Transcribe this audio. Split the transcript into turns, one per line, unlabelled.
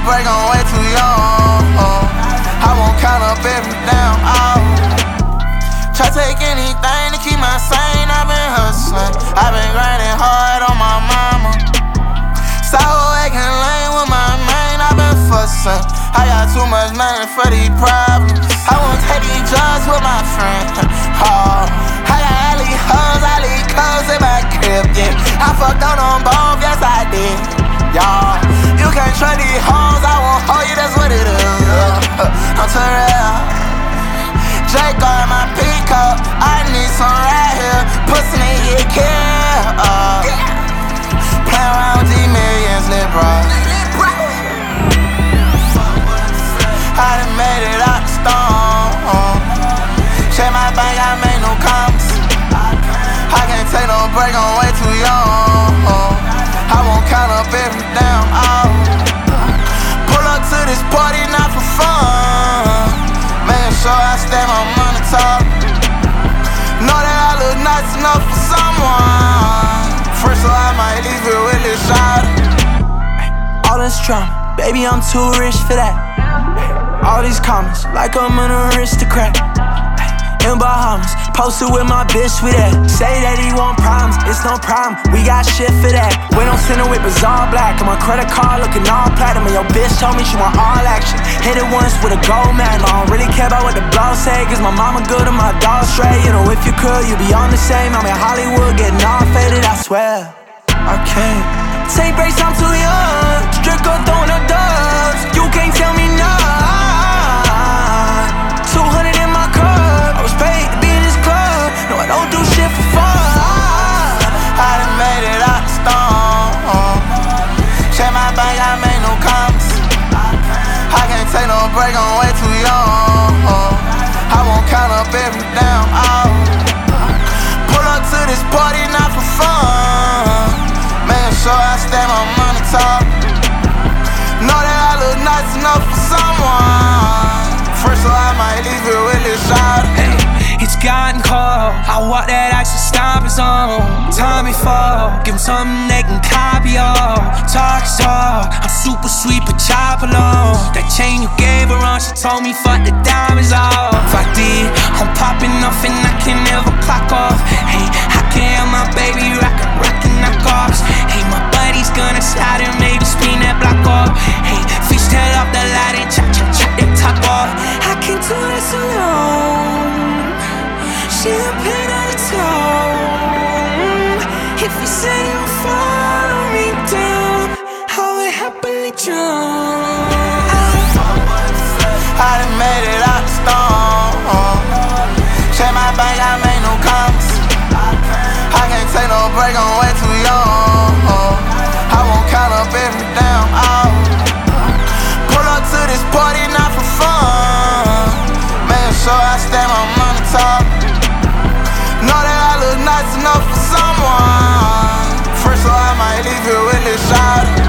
break, I'm way too young. I won't count up every damn hour. Try take anything to keep my sane. I've been hustling, I've been grinding hard on my mama. Sour acting lame with my man, I've been fussing. I got too much money for these problems. I won't take these drugs with my friend. Oh, I got all these hoes, all these clothes in my crib, yeah. I fucked on them both, yes I did, y'all. You can't trust these hoes, I won't hold you, that's what it is. I'm too real. Drake on my peacock, I need some right here. Pussy nigga kill. Play around with these millions, lit bro. I done made it out the storm. Check my bank, I made no comments. I can't take no break, I'm way too young. I won't count up every damn hour. Pull up to this party, not for fun. Making sure I stay my money top. Know that I look nice enough for someone. First, so I might leave it with this shot. All this drama, baby, I'm too rich for that. All these comments, like I'm an aristocrat. In Bahamas, posted with my bitch with that. Say that he want problems, it's no problem. We got shit for that. We don't send it with bizarre black. On my credit card looking all platinum. And your bitch told me she want all action. Hit it once with a gold magnum. I don't really care about what the blogs say, cause my mama good and my dog straight. You know if you could, you'd be on the same. I'm in Hollywood getting all faded, I swear. I can't take breaks, I'm too young. Strict up throwing the dubs. You can't tell me nothing. 200 in my cup, I was paid to be in this club. No, I don't do shit for fun. I done made it out the storm. Check my bank, I made no comments. I can't take no break, I'm way too young. I won't count up every damn hour. Pull up to this party, not for fun. Making sure I stay my money top. Know that I look nice enough for someone. First, so I might leave it with this shot.
Hey, it's gotten cold. I walk that ice and stomp his on. Time before, give him something they can copy all. Talk is talk, I'm super sweet but chop along. That chain you gave her on, she told me fuck the diamonds off. If I did, I'm popping off and I can never clock off. Hey, I can have my baby rockin' knockoffs. Hey, my buddy's gonna slide and maybe spin that block off. Hey, fish tail off the light and chop that top off. I can't do this alone. Champagne on the tone. If you say you'll follow me down, I would happily drown.
I done made it out the storm. Check my bank, I made no comments. I can't take no break, I'm way too young. I won't count up every damn hour. Pull up to this party, not for fun. Making sure I stay my money top. Know that I look nice enough for someone. First, so I might leave it with this shot.